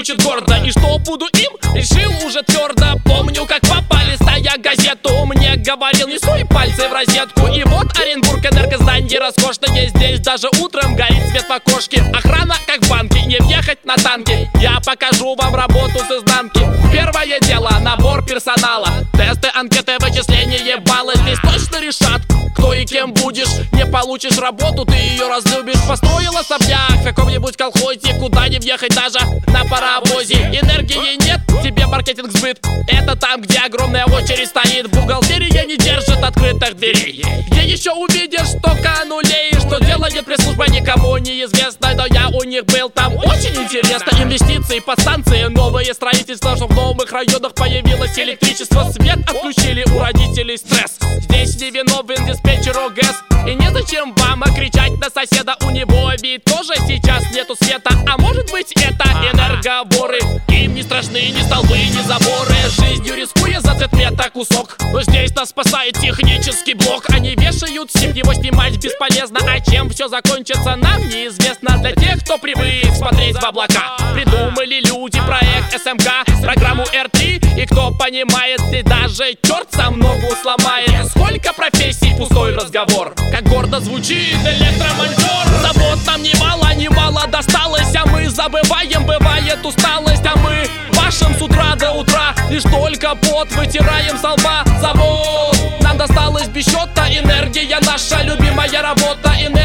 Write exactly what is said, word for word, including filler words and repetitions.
звучит гордо. И что буду им, решил уже твердо. Помню, как папа, листая газету, мне говорил: не суй пальцы в розетку. И вот Оренбург, энергоздание роскошное. Здесь даже утром горит свет в окошке. Охрана, как в банке, не въехать на танки. Я покажу вам работу с изнанки. Первое дело — набор персонала. Тесты, анкеты, вычисление баллы. Здесь точно решат, кто и кем будешь. Не получишь работу, ты ее разлюбишь. Построил особняк в каком-нибудь колхозе, куда не въехать даже на паровозе. Энергии нет, тебе маркетинг сбыт. Это там, где огромная очередь стоит. Бухгалтерия не держит открытых дверей. Где еще увидишь столько нулей? Что делает пресс-служба, никому не известно. Но я у них был там, очень интересно. Инвестиции, подстанции, новые строительства, что в новых районах появилось электричество. Свет отключили, у родителей стресс. Здесь не виновен диспетчер ОГЭС. И незачем вам кричать на соседа. У него ведь тоже сейчас нету света. А может быть, это энерговоры. Им не страшны ни столбы, ни заборы. Жизнью рискуя за цветмета кусок. Но здесь нас спасает технический блок. Они вешают сим, его снимать бесполезно. А чем все закончится, нам неизвестно. Для тех, кто привык смотреть в облака, придумали люди проект СМК, программу эр три. И кто понимает, ты даже черт сам ногу сломает. Сколько профессий, пустой разговор. Как гордо звучит электромонтер. Забот нам немало, немало досталось. А мы забываем, бывает усталость. А мы пашем с утра до утра. Лишь только пот вытираем со лба. Завод нам досталось без счета. Энергия наша любимая работа. Энергия